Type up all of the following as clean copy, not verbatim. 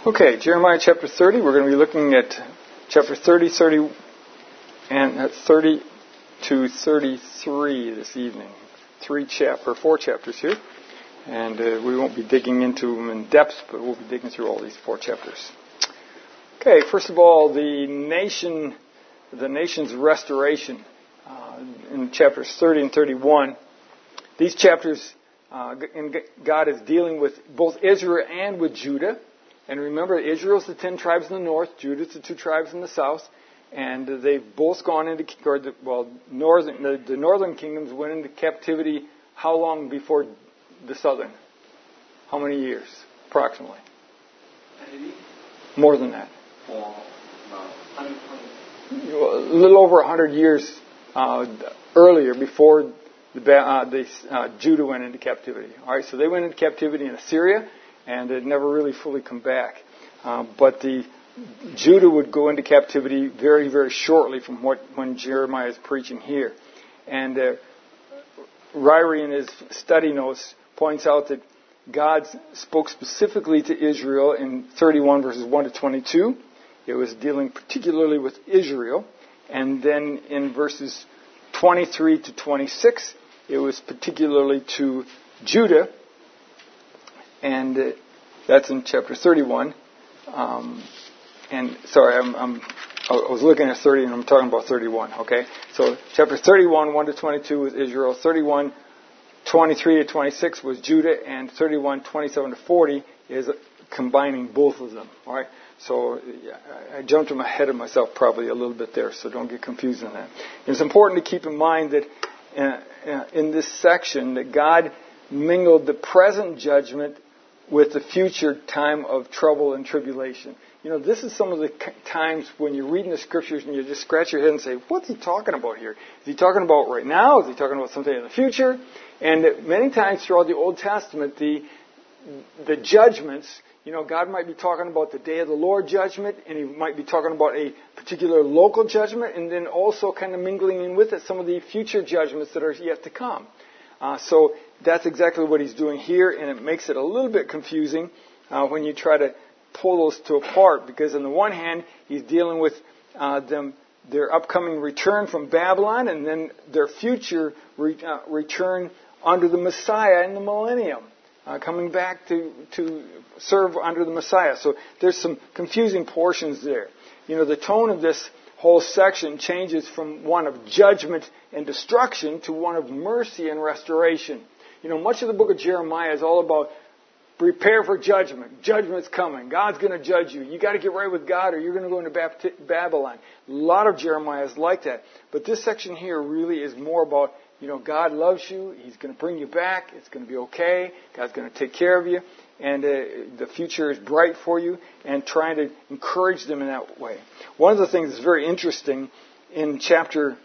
Okay, Jeremiah chapter 30. We're going to be looking at chapter 30, 30, and 30 to 33 this evening. Four chapters here. And we won't be digging into them in depth, but we'll be digging through all these four chapters. Okay, first of all, the nation's restoration in chapters 30 and 31. These chapters, God is dealing with both Israel and with Judah. And remember, Israel's the 10 tribes in the north, Judah's the 2 tribes in the south, and they've both gone into, the northern kingdoms went into captivity how long before the southern? How many years, approximately? More than that. A little over 100 years earlier, before Judah went into captivity. All right, so they went into captivity in Assyria, and it never really fully come back. But Judah would go into captivity very, very shortly from when Jeremiah is preaching here. And Ryrie in his study notes points out that God spoke specifically to Israel in 31 verses 1 to 22. It was dealing particularly with Israel. And then in verses 23 to 26, it was particularly to Judah. And that's in chapter 31. And sorry, I was looking at 30 and I'm talking about 31. Okay, so chapter 31, 1 to 22 was Israel. 31, 23 to 26 was Judah, and 31, 27 to 40 is combining both of them. All right, so I jumped ahead of myself probably a little bit there, so don't get confused on that. It's important to keep in mind that in this section that God mingled the present judgment with the future time of trouble and tribulation. You know, this is some of the times when you're reading the scriptures and you just scratch your head and say, what's he talking about here? Is he talking about right now? Is he talking about something in the future? And many times throughout the Old Testament, the judgments, you know, God might be talking about the day of the Lord judgment, and he might be talking about a particular local judgment, and then also kind of mingling in with it some of the future judgments that are yet to come. So that's exactly what he's doing here, and it makes it a little bit confusing when you try to pull those two apart, because on the one hand, he's dealing with their upcoming return from Babylon, and then their future return under the Messiah in the millennium, coming back to serve under the Messiah. So there's some confusing portions there. You know, the tone of this whole section changes from one of judgment and destruction to one of mercy and restoration. You know, much of the book of Jeremiah is all about prepare for judgment. Judgment's coming. God's going to judge you. You got to get right with God or you're going to go into Babylon. A lot of Jeremiah is like that. But this section here really is more about, you know, God loves you. He's going to bring you back. It's going to be okay. God's going to take care of you. And the future is bright for you, and trying to encourage them in that way. One of the things that's very interesting in chapters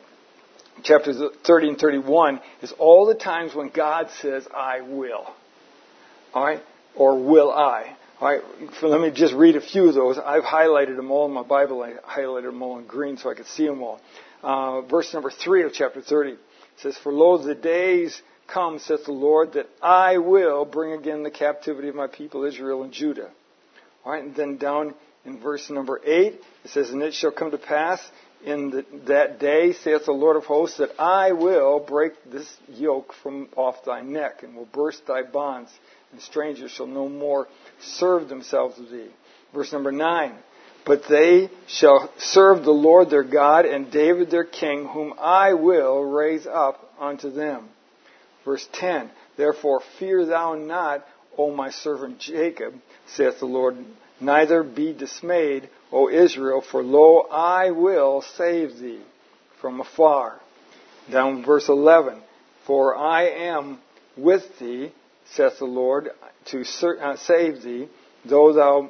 30 and 31 is all the times when God says, I will. All right? Or will I. All right? Let me just read a few of those. I've highlighted them all in my Bible. I highlighted them all in green so I could see them all. Verse number 3 of chapter 30 says, For lo, the days come, saith the Lord, that I will bring again the captivity of my people Israel and Judah. All right, and then down in verse number 8, it says, And it shall come to pass in that day, saith the Lord of hosts, that I will break this yoke from off thy neck, and will burst thy bonds, and strangers shall no more serve themselves of thee. Verse number 9, But they shall serve the Lord their God, and David their king, whom I will raise up unto them. Verse 10, Therefore fear thou not, O my servant Jacob, saith the Lord, neither be dismayed, O Israel, for lo, I will save thee from afar. Down verse 11, For I am with thee, saith the Lord, to save thee, though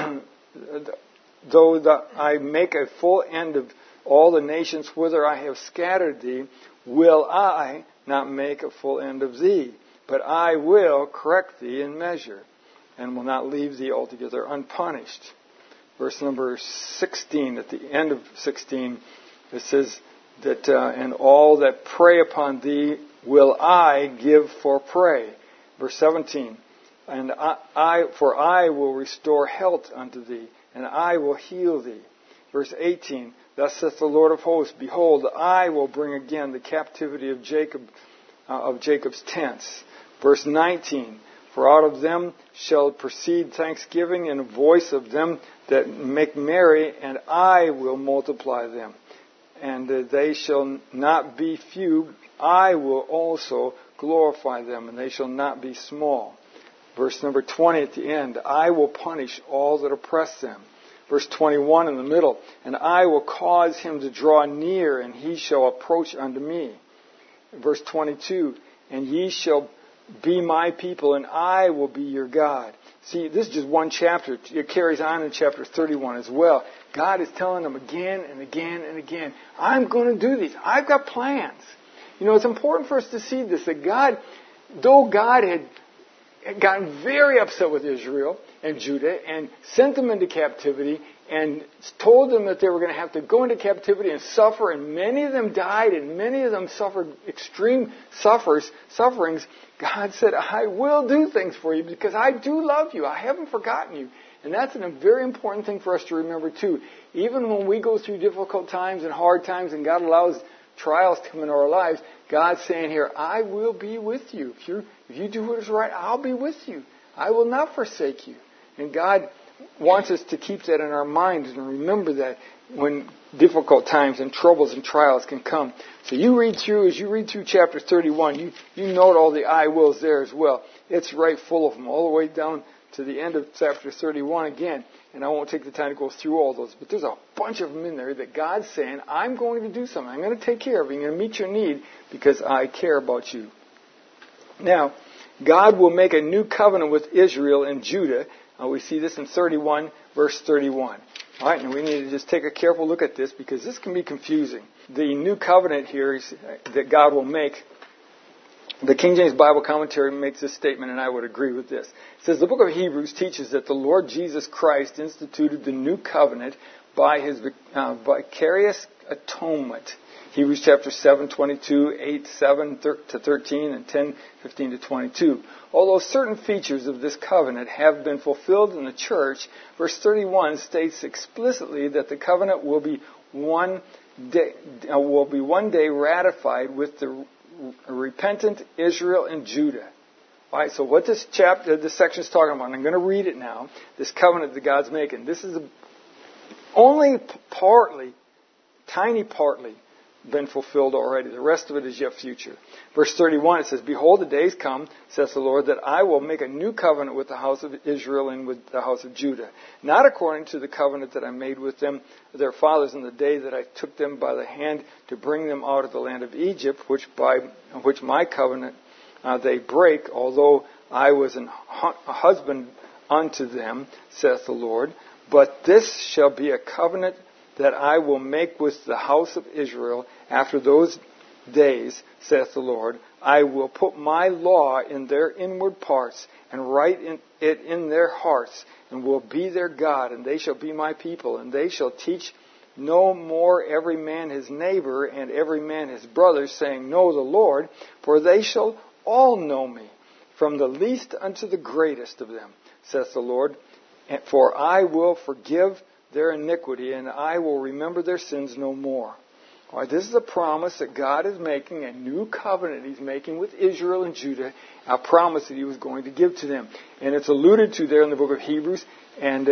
I make a full end of all the nations whither I have scattered thee, will I not make a full end of thee, but I will correct thee in measure, and will not leave thee altogether unpunished. Verse number 16, at the end of 16, it says that, And all that prey upon thee will I give for prey. Verse 17, And I will restore health unto thee, and I will heal thee. Verse 18, thus saith the Lord of hosts, behold, I will bring again the captivity of Jacob's tents. Verse 19, for out of them shall proceed thanksgiving and a voice of them that make merry, and I will multiply them. And they shall not be few, I will also glorify them, and they shall not be small. Verse number 20 at the end, I will punish all that oppress them. Verse 21 in the middle, and I will cause him to draw near, and he shall approach unto me. Verse 22, and ye shall be my people, and I will be your God. See, this is just one chapter. It carries on in chapter 31 as well. God is telling them again and again and again, I'm going to do these. I've got plans. You know, it's important for us to see this, that God, though God had gotten very upset with Israel and Judah and sent them into captivity and told them that they were going to have to go into captivity and suffer, and many of them died and many of them suffered extreme sufferings, God said, I will do things for you because I do love you. I haven't forgotten you. And that's a very important thing for us to remember too. Even when we go through difficult times and hard times and God allows trials to come into our lives, God's saying here, I will be with you. If you do what is right, I'll be with you. I will not forsake you. And God wants us to keep that in our minds and remember that when difficult times and troubles and trials can come. So as you read through chapter 31, you note all the I wills there as well. It's right full of them, all the way down to the end of chapter 31 again. And I won't take the time to go through all those, but there's a bunch of them in there that God's saying, I'm going to do something. I'm going to take care of you. I'm going to meet your need because I care about you. Now, God will make a new covenant with Israel and Judah. We see this in 31, verse 31. All right, and we need to just take a careful look at this because this can be confusing. The new covenant here is that God will make. The King James Bible Commentary makes this statement, and I would agree with this. It says, the book of Hebrews teaches that the Lord Jesus Christ instituted the new covenant by his vicarious atonement. Hebrews chapter 7, 22, 8, 7 to 13, and 10, 15 to 22. Although certain features of this covenant have been fulfilled in the church, verse 31 states explicitly that the covenant will be one day ratified with the repentant Israel and Judah. All right, so what this section is talking about, and I'm going to read it now, this covenant that God's making, this is only tiny partly, been fulfilled already. The rest of it is yet future. Verse 31, it says, behold, the days come, says the Lord, that I will make a new covenant with the house of Israel and with the house of Judah, not according to the covenant that I made with them, their fathers, in the day that I took them by the hand to bring them out of the land of Egypt, which my covenant they break, although I was a husband unto them, saith the Lord. But this shall be a covenant that I will make with the house of Israel after those days, saith the Lord. I will put my law in their inward parts and write it in their hearts, and will be their God, and they shall be my people, and they shall teach no more every man his neighbor and every man his brother, saying, Know the Lord, for they shall all know me, from the least unto the greatest of them, saith the Lord. For I will forgive their iniquity, and I will remember their sins no more. All right, this is a promise that God is making, a new covenant He's making with Israel and Judah, a promise that He was going to give to them. And it's alluded to there in the book of Hebrews, and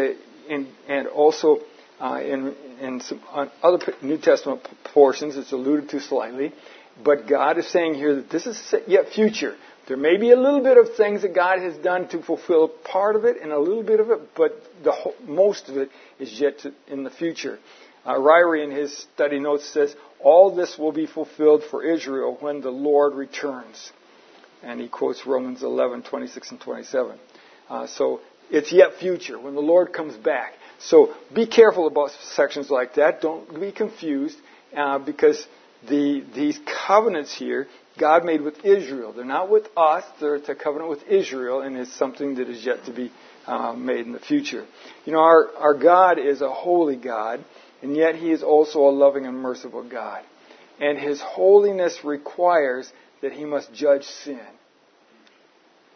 also in some other New Testament portions, it's alluded to slightly. But God is saying here that this is yet future. There may be a little bit of things that God has done to fulfill part of it and a little bit of it, but most of it is yet in the future. Ryrie in his study notes says, all this will be fulfilled for Israel when the Lord returns. And he quotes Romans 11, 26 and 27. So it's yet future, when the Lord comes back. So be careful about sections like that. Don't be confused, because these covenants here, God made with Israel. They're not with us. It's a covenant with Israel, and it's something that is yet to be made in the future. You know, our God is a holy God, and yet He is also a loving and merciful God. And His holiness requires that He must judge sin.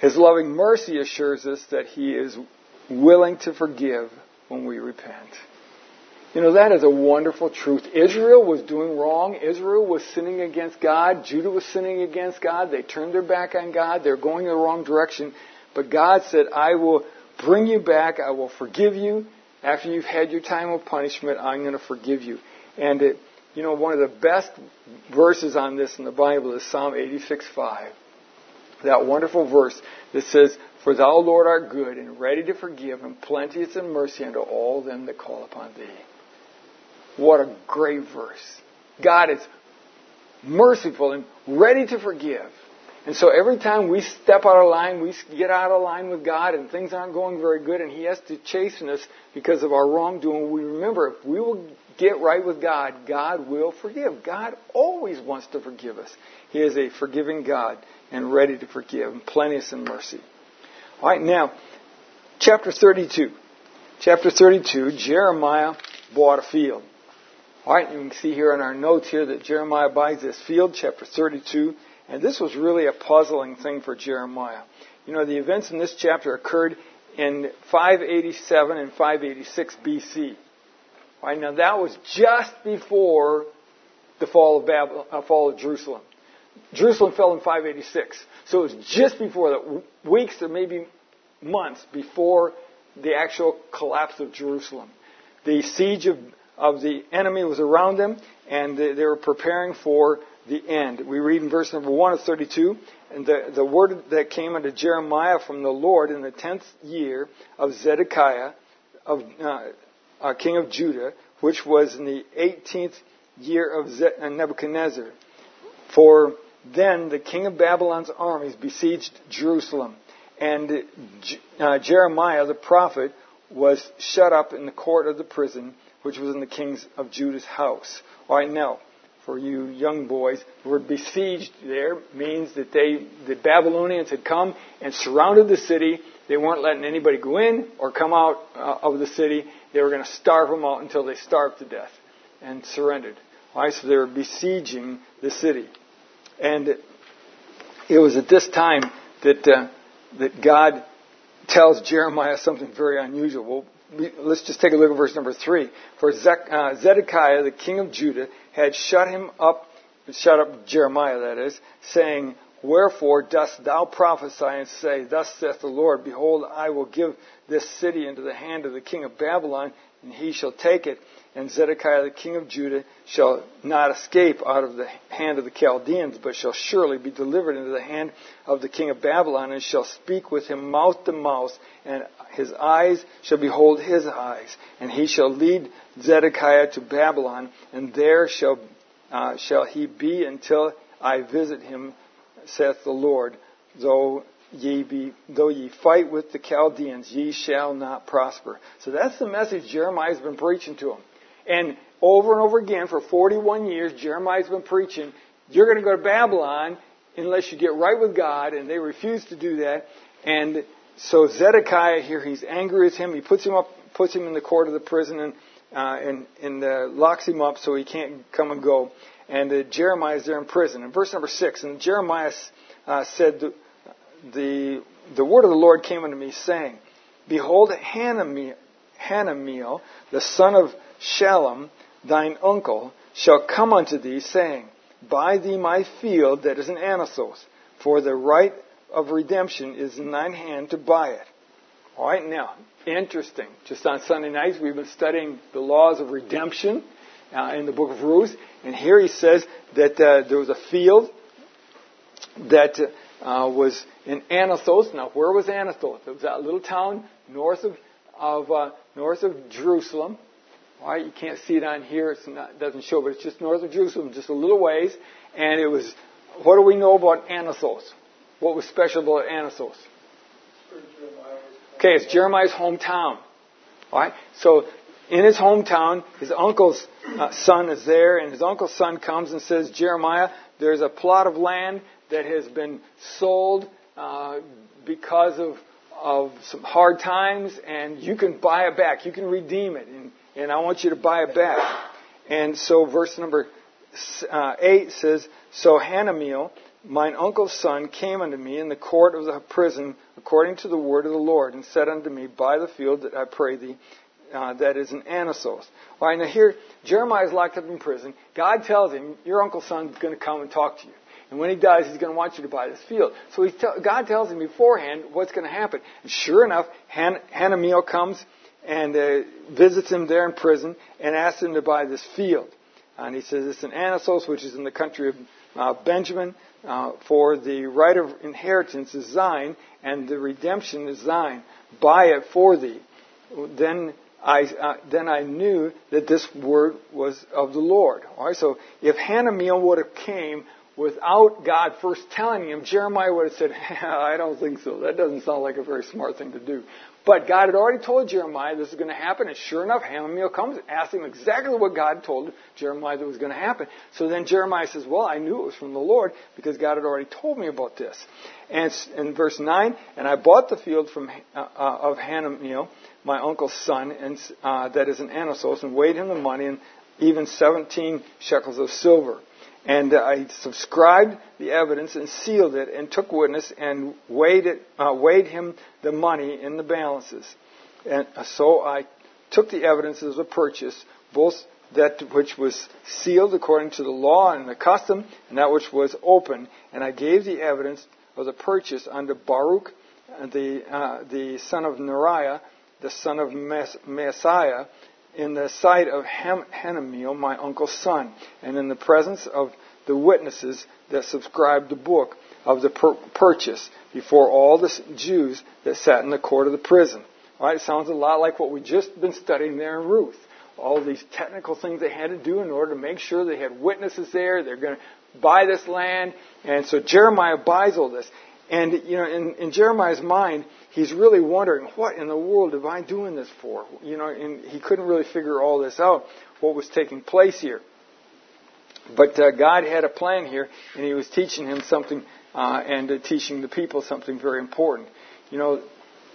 His loving mercy assures us that He is willing to forgive when we repent. You know, that is a wonderful truth. Israel was doing wrong. Israel was sinning against God. Judah was sinning against God. They turned their back on God. They're going in the wrong direction. But God said, I will bring you back. I will forgive you. After you've had your time of punishment, I'm going to forgive you. And, one of the best verses on this in the Bible is Psalm 86:5. That wonderful verse that says, For thou, Lord, art good and ready to forgive, and plenteous in mercy unto all them that call upon thee. What a great verse. God is merciful and ready to forgive. And so every time we step out of line, we get out of line with God and things aren't going very good and He has to chasten us because of our wrongdoing, we remember if we will get right with God, God will forgive. God always wants to forgive us. He is a forgiving God and ready to forgive and plenteous in mercy. All right, now, chapter 32. Chapter 32, Jeremiah bought a field. All right, you can see here in our notes here that Jeremiah buys this field, chapter 32. And this was really a puzzling thing for Jeremiah. You know, the events in this chapter occurred in 587 and 586 BC. All right, now that was just before the fall of Jerusalem. Jerusalem fell in 586. So it was just before that, weeks or maybe months before the actual collapse of Jerusalem. The siege of the enemy was around them, and they were preparing for the end. We read in verse number 1 of 32, and the word that came unto Jeremiah from the Lord in the 10th year of Zedekiah, king of Judah, which was in the 18th year of Nebuchadnezzar. For then the king of Babylon's armies besieged Jerusalem, and Jeremiah the prophet was shut up in the court of the prison, which was in the king's of Judah's house. All right, now, for you young boys, the word besieged there means that the Babylonians had come and surrounded the city. They weren't letting anybody go in or come out of the city. They were going to starve them out until they starved to death and surrendered. All right, so they were besieging the city. And it was at this time that God tells Jeremiah something very unusual. Well, let's just take a look at verse number 3. For Zedekiah, the king of Judah, had shut up Jeremiah, that is, saying, Wherefore dost thou prophesy and say, Thus saith the Lord, Behold, I will give this city into the hand of the king of Babylon, and he shall take it. And Zedekiah, the king of Judah, shall not escape out of the hand of the Chaldeans, but shall surely be delivered into the hand of the king of Babylon, and shall speak with him mouth to mouth, and his eyes shall behold his eyes. And he shall lead Zedekiah to Babylon, and there shall he be until I visit him, saith the Lord. Though ye fight with the Chaldeans, ye shall not prosper. So that's the message Jeremiah's been preaching to them. And over again, for 41 years, Jeremiah's been preaching, you're going to go to Babylon unless you get right with God, and they refuse to do that. And so Zedekiah here, he's angry with him. He puts him in the court of the prison and locks him up so he can't come and go. And Jeremiah's there in prison. In verse number 6, and Jeremiah said, the word of the Lord came unto me, saying, Behold, Hanamiel, the son of Shallum, thine uncle, shall come unto thee, saying, Buy thee my field that is in Anathoth, for the right of redemption is in thine hand to buy it. All right, now, interesting. Just on Sunday nights, we've been studying the laws of redemption in the book of Ruth, and here he says that there was a field that was in Anathoth. Now, where was Anathoth? It was that little town north of Jerusalem. All right, you can't see it on here. It doesn't show, but it's just north of Jerusalem, just a little ways. And it was, what do we know about Anathoth? What was special about Anathoth? Okay, it's Jeremiah's hometown. All right, so in his hometown, his uncle's son is there, and his uncle's son comes and says, Jeremiah, there's a plot of land that has been sold because of some hard times, and you can buy it back. You can redeem it, and I want you to buy it back. And so verse number 8 says, So Hanamiel, mine uncle's son came unto me in the court of the prison according to the word of the Lord, and said unto me, Buy the field that I pray thee, that is in Anasos. All right, now here, Jeremiah is locked up in prison. God tells him, your uncle's son's going to come and talk to you. And when he dies, he's going to want you to buy this field. So God tells him beforehand what's going to happen. And sure enough, Hanamiel comes and visits him there in prison and asks him to buy this field. And he says it's in Anasos, which is in the country of Benjamin, for the right of inheritance is thine, and the redemption is thine. Buy it for thee. Then I knew that this word was of the Lord. All right, so if Hanamiel would have came without God first telling him, Jeremiah would have said, I don't think so. That doesn't sound like a very smart thing to do. But God had already told Jeremiah this is going to happen, and sure enough, Hanamiel comes and asks him exactly what God told Jeremiah that was going to happen. So then Jeremiah says, well, I knew it was from the Lord because God had already told me about this. And in verse 9, and I bought the field of Hanamiel, my uncle's son, and that is in Anasos, and weighed him the money, and even 17 shekels of silver. And I subscribed the evidence and sealed it and took witness and weighed him the money in the balances. And so I took the evidence as a purchase, both that which was sealed according to the law and the custom, and that which was open. And I gave the evidence of the purchase unto Baruch, the son of Neriah, the son of Maaseiah, in the sight of Hanamiel, my uncle's son, and in the presence of the witnesses that subscribed the book of the purchase before all the Jews that sat in the court of the prison. All right, it sounds a lot like what we just been studying there in Ruth. All these technical things they had to do in order to make sure they had witnesses there. They're going to buy this land. And so Jeremiah buys all this. And, you know, in Jeremiah's mind, he's really wondering, what in the world am I doing this for? You know, and he couldn't really figure all this out, what was taking place here. But God had a plan here, and he was teaching him something, and teaching the people something very important. You know,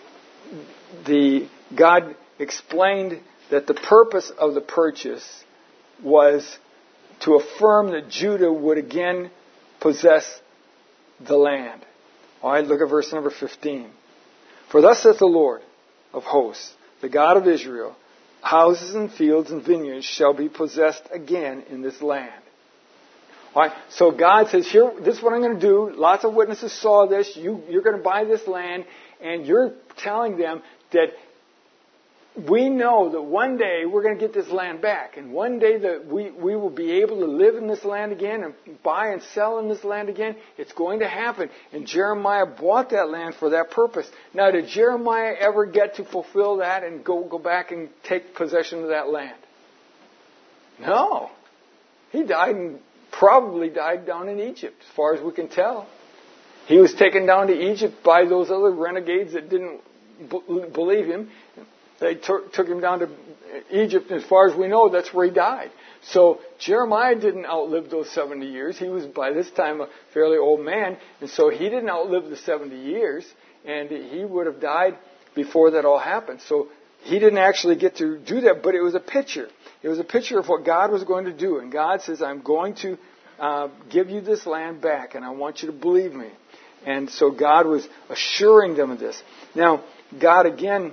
God explained that the purpose of the purchase was to affirm that Judah would again possess the land. All right, look at verse number 15. For thus saith the Lord of hosts, the God of Israel, houses and fields and vineyards shall be possessed again in this land. All right, so God says, here, this is what I'm going to do. Lots of witnesses saw this. You're going to buy this land, and you're telling them that we know that one day we're going to get this land back. And one day that we will be able to live in this land again and buy and sell in this land again. It's going to happen. And Jeremiah bought that land for that purpose. Now, did Jeremiah ever get to fulfill that and go back and take possession of that land? No. He died and probably died down in Egypt, as far as we can tell. He was taken down to Egypt by those other renegades that didn't believe him. They took him down to Egypt, and as far as we know, that's where he died. So Jeremiah didn't outlive those 70 years. He was, by this time, a fairly old man, and so he didn't outlive the 70 years, and he would have died before that all happened. So he didn't actually get to do that, but it was a picture. It was a picture of what God was going to do, and God says, I'm going to give you this land back, and I want you to believe me. And so God was assuring them of this. Now, God again...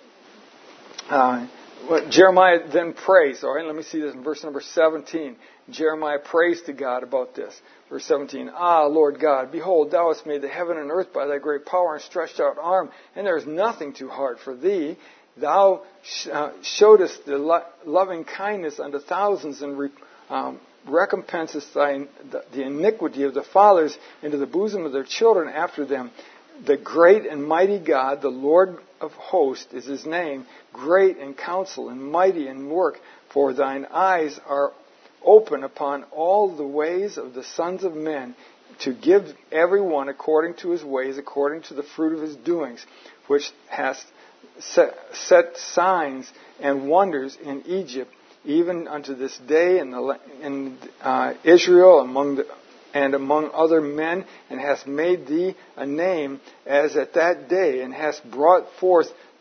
Jeremiah then prays. All right, let me see this in verse number 17. Jeremiah prays to God about this. Verse 17, Ah, Lord God, behold, thou hast made the heaven and earth by thy great power and stretched out arm, and there is nothing too hard for thee. Thou showedest the loving kindness unto thousands, and recompensest the iniquity of the fathers into the bosom of their children after them. The great and mighty God, the Lord of hosts is his name, great in counsel and mighty in work, for thine eyes are open upon all the ways of the sons of men, to give every one according to his ways, according to the fruit of his doings, which hast set signs and wonders in Egypt, even unto this day in Israel among other men, and hast made thee a name as at that day, and hast brought forth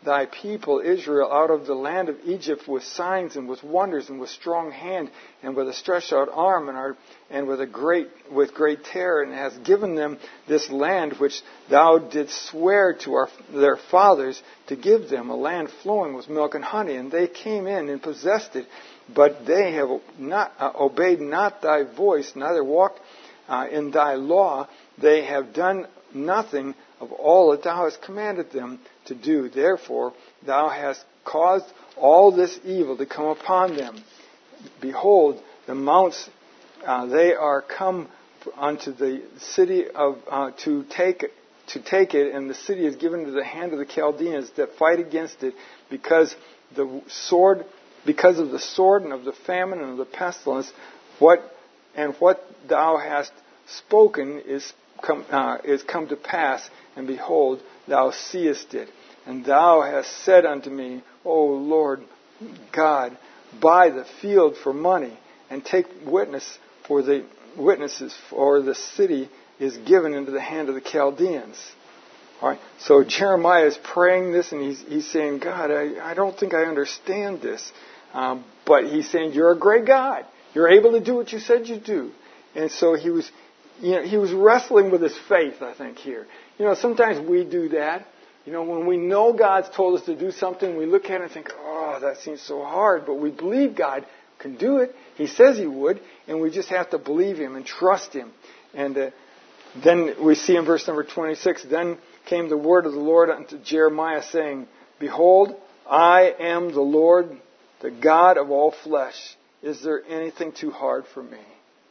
thy people Israel out of the land of Egypt with signs and with wonders and with strong hand and with a stretched out arm and with great terror, and hast given them this land which thou didst swear to their fathers to give them, a land flowing with milk and honey. And they came in and possessed it, but they have not obeyed not thy voice, neither walked in thy law. They have done nothing of all that thou hast commanded them to do. Therefore thou hast caused all this evil to come upon them. Behold, the mounts, they are come unto the city of to take it, and the city is given into the hand of the Chaldeans that fight against it, because of the sword and of the famine and of the pestilence. What thou hast spoken is come to pass, and behold, thou seest it. And thou hast said unto me, O Lord God, buy the field for money, and take witnesses, for the city is given into the hand of the Chaldeans. All right. So Jeremiah is praying this, and he's saying, God, I don't think I understand this. But he's saying, you're a great God. You're able to do what you said you'd do. And so he was wrestling with his faith, I think, here. Sometimes we do that. When we know God's told us to do something, we look at it and think, oh, that seems so hard. But we believe God can do it. He says He would. And we just have to believe Him and trust Him. And then we see in verse number 26, then came the word of the Lord unto Jeremiah, saying, Behold, I am the Lord, the God of all flesh. Is there anything too hard for me?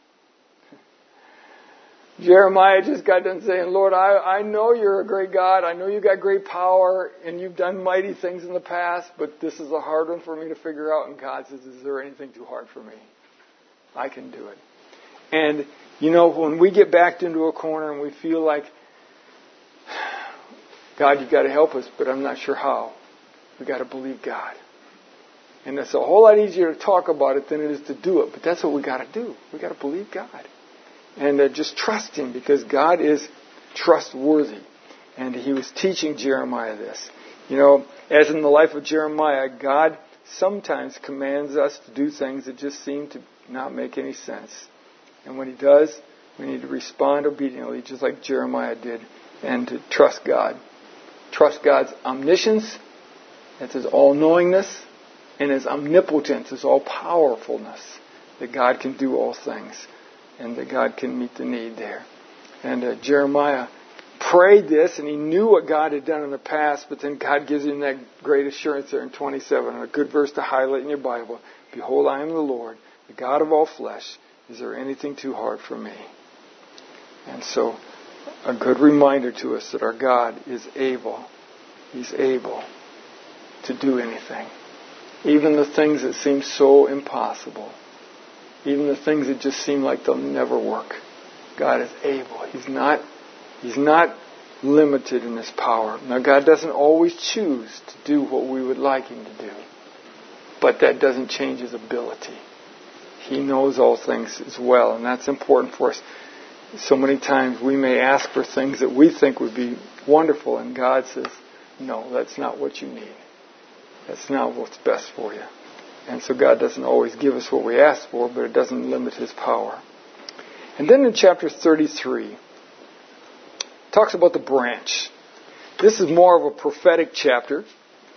Jeremiah just got done saying, Lord, I know you're a great God. I know you got great power, and you've done mighty things in the past, but this is a hard one for me to figure out. And God says, is there anything too hard for me? I can do it. And, when we get backed into a corner and we feel like, God, you've got to help us, but I'm not sure how, we've got to believe God. And it's a whole lot easier to talk about it than it is to do it. But that's what we've got to do. We've got to believe God. And just trust Him, because God is trustworthy. And He was teaching Jeremiah this. As in the life of Jeremiah, God sometimes commands us to do things that just seem to not make any sense. And when He does, we need to respond obediently, just like Jeremiah did, and to trust God. Trust God's omniscience, that's His all-knowingness, and His omnipotence, His all-powerfulness, that God can do all things, and that God can meet the need there. And Jeremiah prayed this, and he knew what God had done in the past, but then God gives him that great assurance there in 27, a good verse to highlight in your Bible. Behold, I am the Lord, the God of all flesh. Is there anything too hard for me? And so, a good reminder to us that our God is able. He's able to do anything. Even the things that seem so impossible. Even the things that just seem like they'll never work. God is able. He's not limited in His power. Now, God doesn't always choose to do what we would like Him to do. But that doesn't change His ability. He knows all things as well. And that's important for us. So many times we may ask for things that we think would be wonderful. And God says, no, that's not what you need. That's not what's best for you. And so God doesn't always give us what we ask for, but it doesn't limit His power. And then in chapter 33, it talks about the branch. This is more of a prophetic chapter.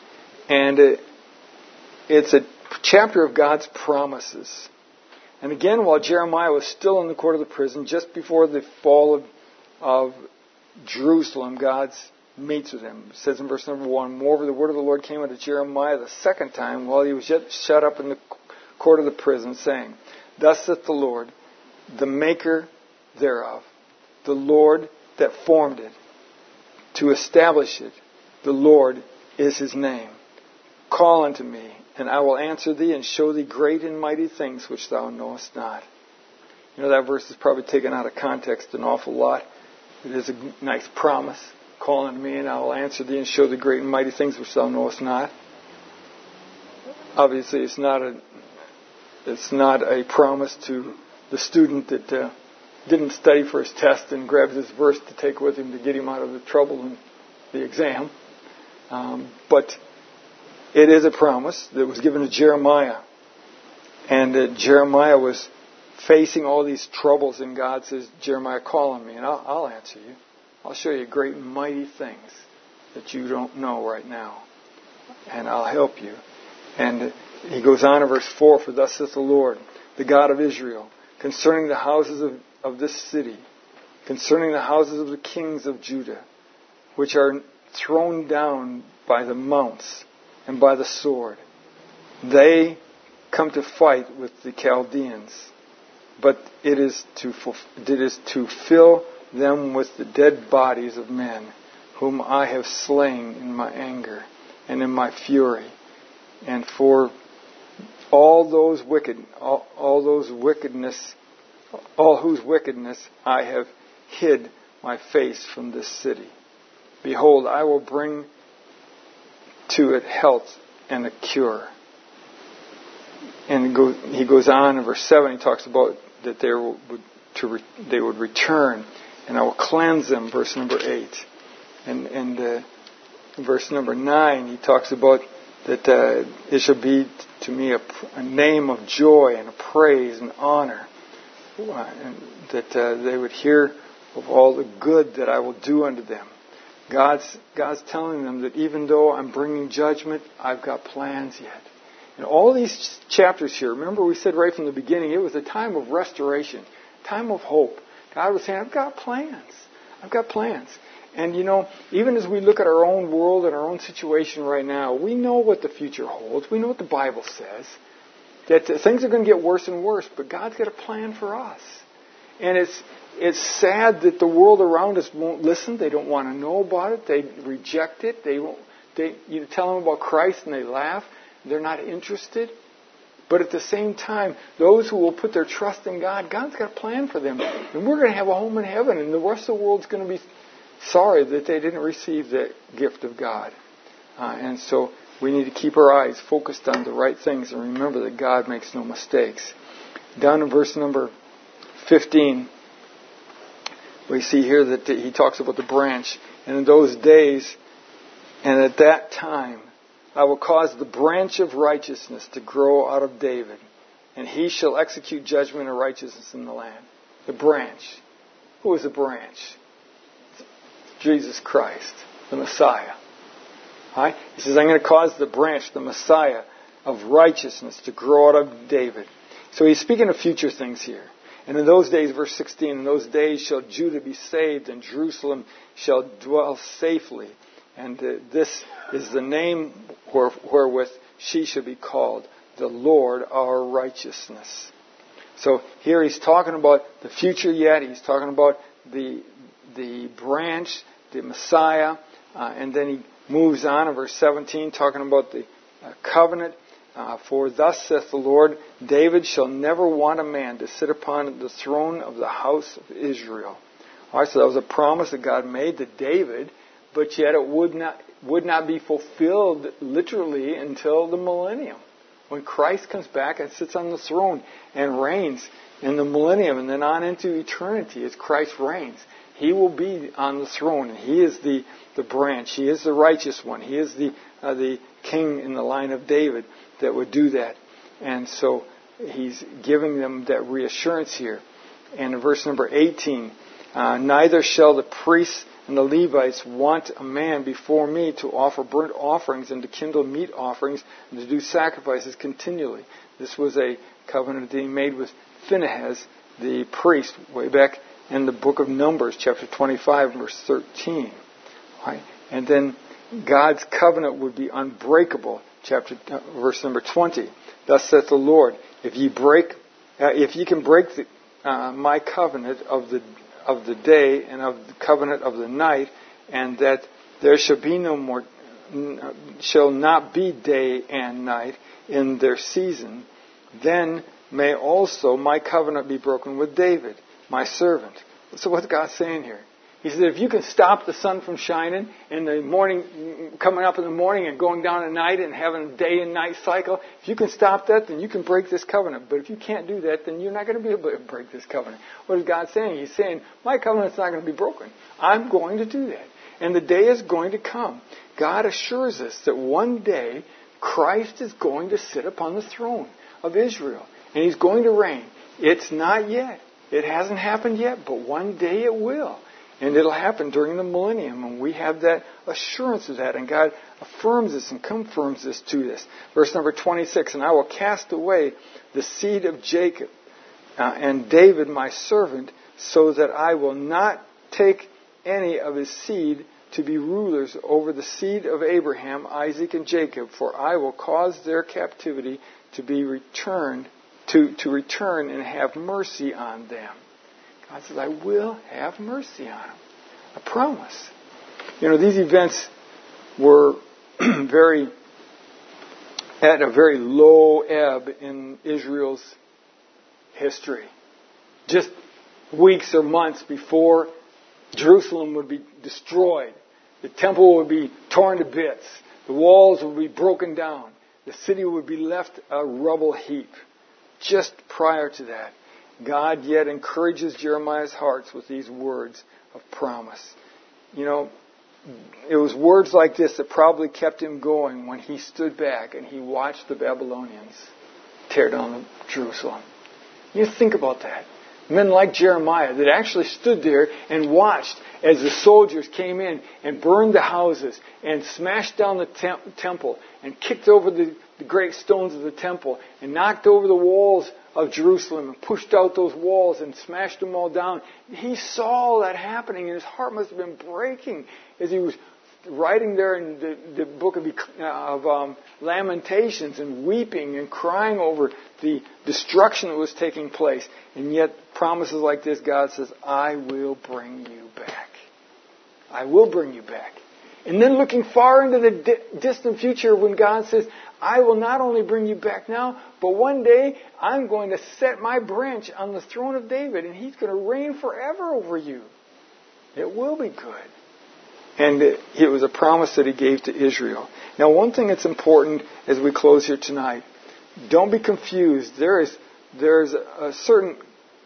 And it's a chapter of God's promises. And again, while Jeremiah was still in the court of the prison, just before the fall of Jerusalem, God meets with him. It says in verse number 1, Moreover, the word of the Lord came unto Jeremiah the second time while he was yet shut up in the court of the prison, saying, Thus saith the Lord, the maker thereof, the Lord that formed it, to establish it, the Lord is His name. Call unto me, and I will answer thee, and show thee great and mighty things which thou knowest not. That verse is probably taken out of context an awful lot. It is a nice promise. Call unto me, and I will answer thee, and show thee great and mighty things which thou knowest not. Obviously, it's not a promise to the student that didn't study for his test and grabs this verse to take with him to get him out of the trouble in the exam. But it is a promise that was given to Jeremiah. And Jeremiah was facing all these troubles, and God says, Jeremiah, call on me, and I'll answer you. I'll show you great and mighty things that you don't know right now, and I'll help you. And he goes on in verse 4, for thus saith the Lord, the God of Israel, concerning the houses of this city, concerning the houses of the kings of Judah, which are thrown down by the mounts and by the sword. They come to fight with the Chaldeans, but it is to fill them with the dead bodies of men, whom I have slain in my anger and in my fury, and for all whose wickedness I have hid my face from this city. Behold, I will bring to it health and a cure. And he goes on in verse 7, he talks about that they would return, and I will cleanse them, verse number 8. And verse number 9, he talks about that it shall be to me a name of joy and a praise and honor, and that they would hear of all the good that I will do unto them. God's telling them that even though I'm bringing judgment, I've got plans yet. And all these chapters here, remember we said right from the beginning, it was a time of restoration, time of hope. God was saying, I've got plans. I've got plans. And even as we look at our own world and our own situation right now, we know what the future holds. We know what the Bible says. That things are going to get worse and worse, but God's got a plan for us. And it's sad that the world around us won't listen. They don't want to know about it. They reject it. You tell them about Christ and they laugh. They're not interested. But at the same time, those who will put their trust in God, God's got a plan for them. And we're going to have a home in heaven, and the rest of the world's going to be sorry that they didn't receive that gift of God. And so we need to keep our eyes focused on the right things and remember that God makes no mistakes. Down in verse number 15, we see here that he talks about the branch. And in those days, and at that time, I will cause the branch of righteousness to grow out of David, and he shall execute judgment and righteousness in the land. The branch. Who is the branch? Jesus Christ, the Messiah. Right? He says, I'm going to cause the branch, the Messiah of righteousness, to grow out of David. So he's speaking of future things here. And in those days, verse 16, in those days shall Judah be saved, and Jerusalem shall dwell safely. And this is the name wherewith she shall be called, the Lord our righteousness. So here he's talking about the future yet. He's talking about the branch, the Messiah. And then he moves on in verse 17, talking about the covenant. For thus saith the Lord, David shall never want a man to sit upon the throne of the house of Israel. All right, so that was a promise that God made to David, but yet it would not be fulfilled literally until the millennium, when Christ comes back and sits on the throne and reigns in the millennium, and then on into eternity as Christ reigns. He will be on the throne, and He is the branch. He is the righteous one. He is the king in the line of David that would do that. And so He's giving them that reassurance here. And in verse number 18, neither shall the priests and the Levites want a man before me to offer burnt offerings and to kindle meat offerings and to do sacrifices continually. This was a covenant that He made with Phinehas, the priest, way back in the book of Numbers, chapter 25, verse 13. Right? And then God's covenant would be unbreakable, verse number 20. Thus saith the Lord, if ye can break my covenant of the day and of the covenant of the night, and that there shall not be day and night in their season, then may also my covenant be broken with David, my servant. So what's God saying here? He said, if you can stop the sun from shining in the morning, coming up in the morning and going down at night and having a day and night cycle, if you can stop that, then you can break this covenant. But if you can't do that, then you're not going to be able to break this covenant. What is God saying? He's saying, my covenant's not going to be broken. I'm going to do that. And the day is going to come. God assures us that one day Christ is going to sit upon the throne of Israel. And He's going to reign. It's not yet. It hasn't happened yet, but one day it will. And it'll happen during the millennium, and we have that assurance of that. And God affirms this and confirms this to us. Verse number 26, and I will cast away the seed of Jacob and David my servant, so that I will not take any of his seed to be rulers over the seed of Abraham, Isaac, and Jacob, for I will cause their captivity to be returned, to return and have mercy on them. God says, I will have mercy on them. A promise. These events were at a very low ebb in Israel's history. Just weeks or months before Jerusalem would be destroyed. The temple would be torn to bits. The walls would be broken down. The city would be left a rubble heap. Just prior to that, God yet encourages Jeremiah's hearts with these words of promise. It was words like this that probably kept him going when he stood back and he watched the Babylonians tear down Jerusalem. You think about that. Men like Jeremiah that actually stood there and watched as the soldiers came in and burned the houses and smashed down the temple and kicked over the great stones of the temple and knocked over the walls of Jerusalem and pushed out those walls and smashed them all down. He saw all that happening, and his heart must have been breaking as he was writing there in the book of Lamentations and weeping and crying over the destruction that was taking place. And yet, promises like this, God says, I will bring you back. I will bring you back. And then looking far into the distant future when God says, I will not only bring you back now, but one day I'm going to set my branch on the throne of David, and He's going to reign forever over you. It will be good. And it was a promise that He gave to Israel. Now, one thing that's important as we close here tonight, don't be confused. There's a certain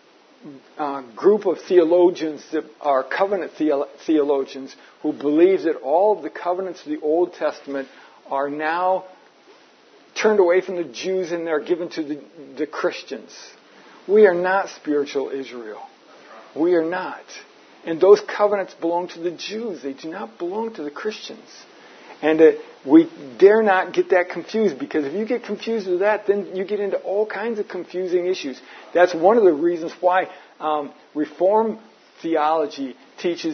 group of theologians that are covenant theologians who believe that all of the covenants of the Old Testament are now turned away from the Jews and they're given to the Christians. We are not spiritual Israel. We are not. And those covenants belong to the Jews. They do not belong to the Christians. And we dare not get that confused, because if you get confused with that, then you get into all kinds of confusing issues. That's one of the reasons why Reformed theology teaches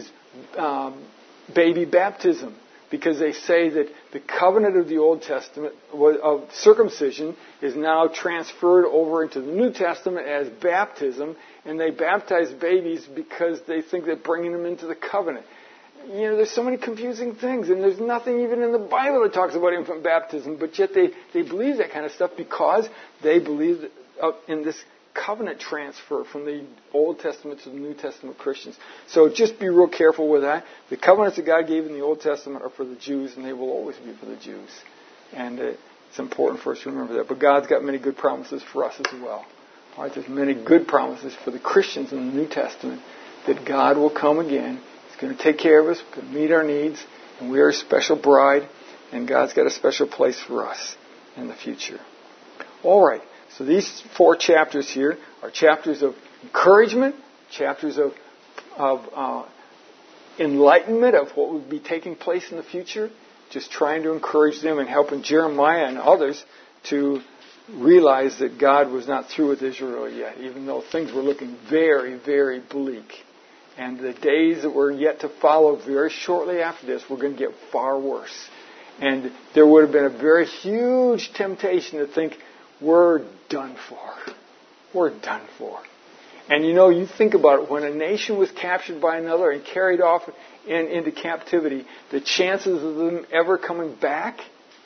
baby baptism, because they say that the covenant of the Old Testament of circumcision is now transferred over into the New Testament as baptism, and they baptize babies because they think they're bringing them into the covenant. There's so many confusing things, and there's nothing even in the Bible that talks about infant baptism, but yet they believe that kind of stuff because they believe in this covenant transfer from the Old Testament to the New Testament Christians. So just be real careful with that. The covenants that God gave in the Old Testament are for the Jews, and they will always be for the Jews. And it's important for us to remember that. But God's got many good promises for us as well. All right, there's many good promises for the Christians in the New Testament that God will come again. He's going to take care of us, going to meet our needs, and we are a special bride, and God's got a special place for us in the future. All right. So these 4 chapters here are chapters of encouragement, chapters of enlightenment of what would be taking place in the future, just trying to encourage them and helping Jeremiah and others to realize that God was not through with Israel yet, even though things were looking very, very bleak. And the days that were yet to follow very shortly after this were going to get far worse. And there would have been a very huge temptation to think, we're done for. We're done for. And you think about it, when a nation was captured by another and carried off into captivity, the chances of them ever coming back?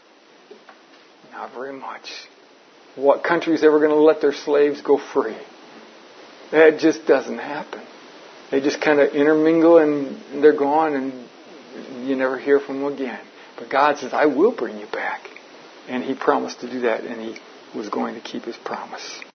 Not very much. What country is ever going to let their slaves go free? That just doesn't happen. They just kind of intermingle and they're gone and you never hear from them again. But God says, I will bring you back. And He promised to do that, and He was going to keep His promise.